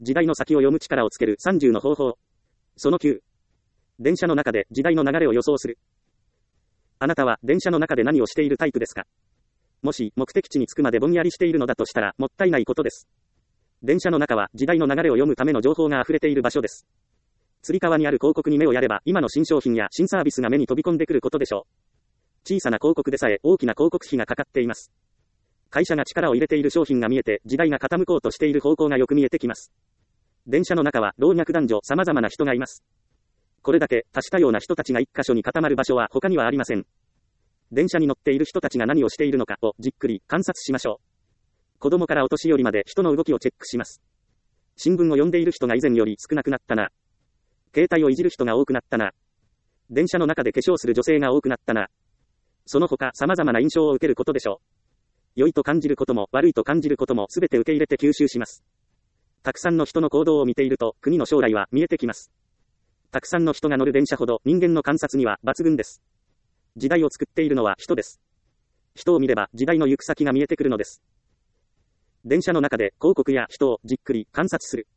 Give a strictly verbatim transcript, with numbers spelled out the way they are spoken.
時代の先を読む力をつけるさんじゅうの方法。そのきゅう。電車の中で時代の流れを予想する。あなたは電車の中で何をしているタイプですか？もし目的地に着くまでぼんやりしているのだとしたらもったいないことです。電車の中は時代の流れを読むための情報が溢れている場所です。つり革にある広告に目をやれば今の新商品や新サービスが目に飛び込んでくることでしょう。小さな広告でさえ大きな広告費がかかっています。会社が力を入れている商品が見えて時代が傾こうとしている方向がよく見えてきます。電車の中は老若男女様々な人がいます。これだけ多種多様な人たちが一箇所に固まる場所は他にはありません。電車に乗っている人たちが何をしているのかをじっくり観察しましょう。子供からお年寄りまで人の動きをチェックします。新聞を読んでいる人が以前より少なくなったな。携帯をいじる人が多くなったな。電車の中で化粧する女性が多くなったな。その他様々な印象を受けることでしょう。良いと感じることも悪いと感じることもすべて受け入れて吸収します。たくさんの人の行動を見ていると国の将来は見えてきます。たくさんの人が乗る電車ほど人間の観察には抜群です。時代を作っているのは人です。人を見れば時代の行く先が見えてくるのです。電車の中で広告や人をじっくり観察する。